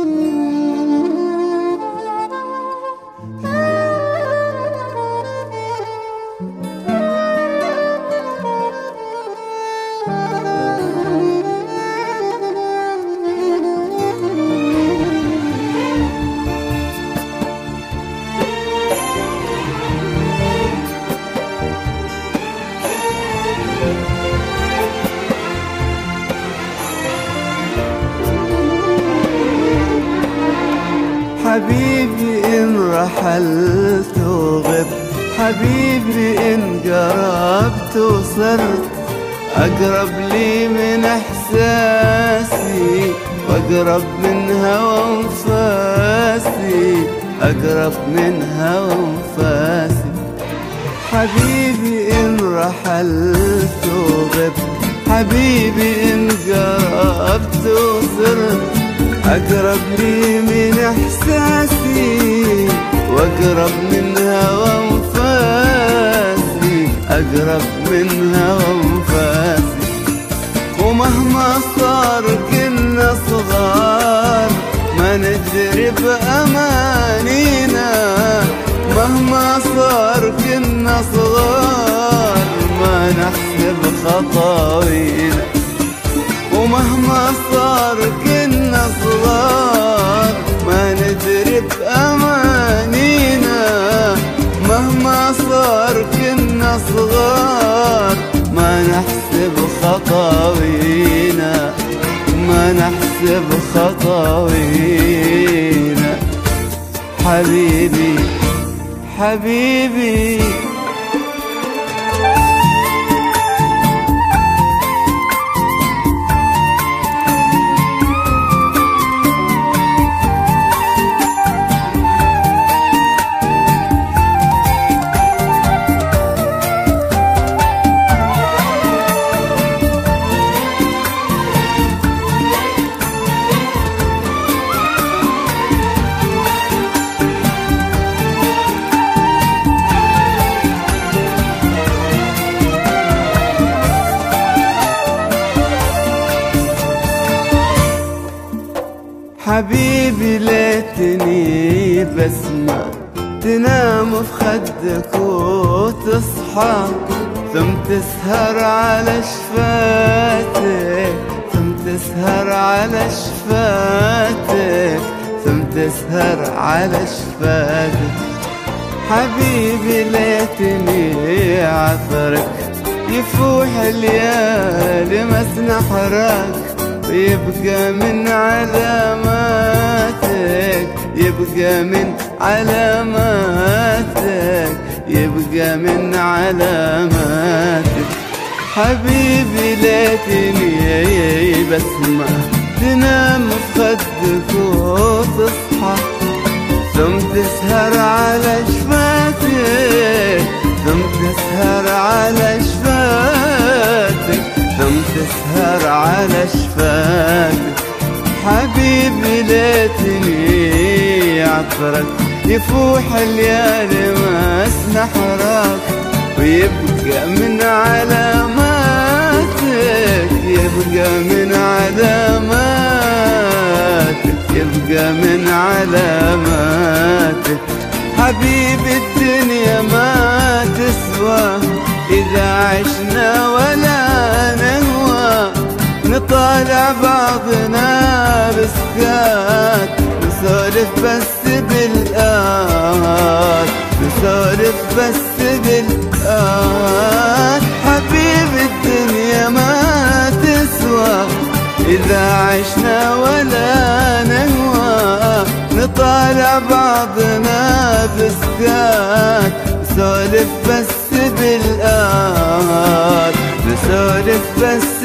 حبيبي إن رحلت وغبت، حبيبي إن قربت وصرت، أقرب لي من إحساسي وأقرب من هوى أنفاسي، أقرب من هوى أنفاسي. حبيبي إن رحلت وغبت، حبيبي إن قربت وصرت، أقرب لي من إحساسي وأقرب من هوى أنفاسي، أقرب من هوى أنفاسي. ومهما صار كنا صغار ما ندري بأمانينا، مهما صار كنا صغار ما نحسب خطاوينا، ومهما صار كنا صغار ما ندري بأمانينا، مهما صار كنا صغار ما نحسب خطاوينا، ما نحسب خطاوينا. حبيبي حبيبي حبيبي ليتني بسمع تنام في خدك وتصحى، ثم تسهر على شفاتك، ثم تسهر على شفاتك، ثم تسهر على شفاتك. حبيبي ليتني عطرك يفوح الليالي مسنا حراك، ويبقى من علاماتك، يبقى من علاماتك، يبقى من علاماتك. حبيبي ليتني بسمع تنام في خدك وتصحى، ثم تسهر على شفاتك، ثم تسهر على شفاتك، ثم تسهر على شفاتك. حبيبي ليتني عطرك يفوح الليالي مسنا حراك، ويبقى من علاماتك، يبقى من علاماتك، يبقى من علاماتك. حبيبي الدنيا ما تسوى إذا عشنا ولا نهوى، نطالع بعضنا بسكات، نسولف بس بالآت، نسولف بس بالآت. حبيبي الدنيا ما تسوى إذا عشنا ولا نهوى، نطالع بعضنا بسكات، نسولف بس بالآت، نسولف بس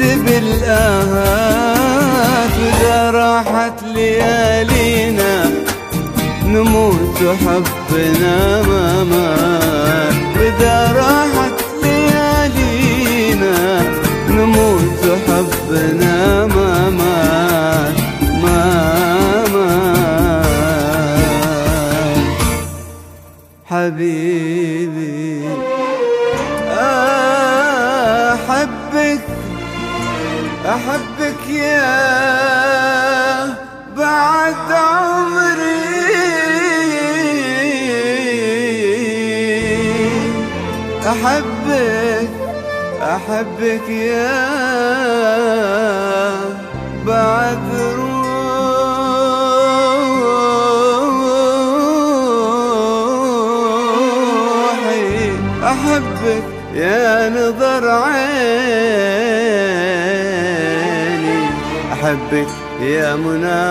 بالآهات. وإذا راحت ليالينا نموت وحبنا ما مات، وإذا راحت ليالينا نموت وحبنا ما مات، ما مات. حبيبي أحبك يا بعد بعد عمري أحبك أحبك يا بعد روحي أحبك يا نظر عيني أحبك يا منى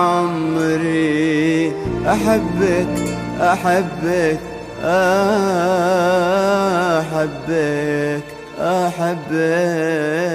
عمري أحبك أحبك أحبك أحبك